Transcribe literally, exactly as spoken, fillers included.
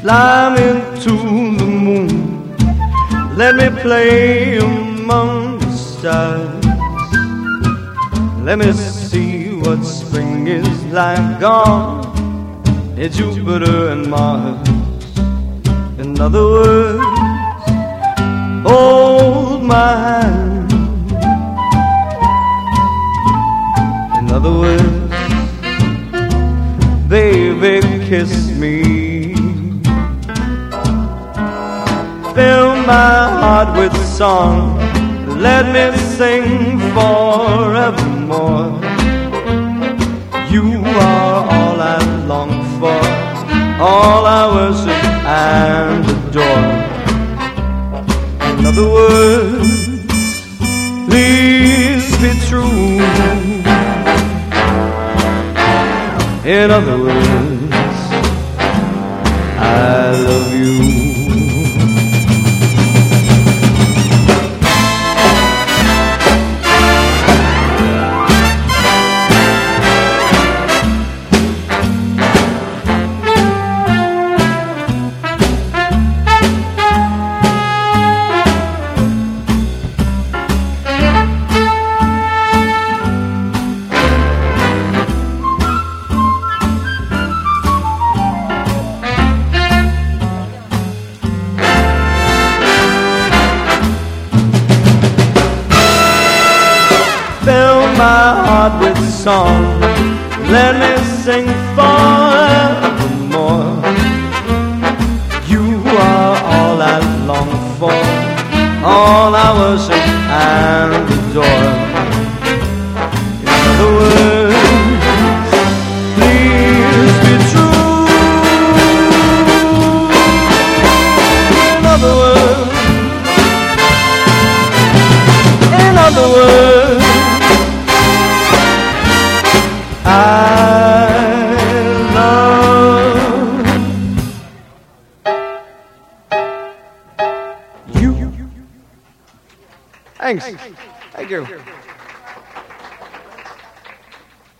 climb into the moon. Let me play among the stars. Let me see what spring is like on Jupiter and Mars. In other words, hold my hand. In other words, baby, kiss me. Fill my heart with song. Let me sing forevermore. You are all I long for, all I worship and adore. In other words, please be true. In other words, I love you. My heart with song, let me sing forevermore. You are all I long for, all I worship and adore. In other words, please be true. In other words, in other words, I love you. Thanks. Thank you.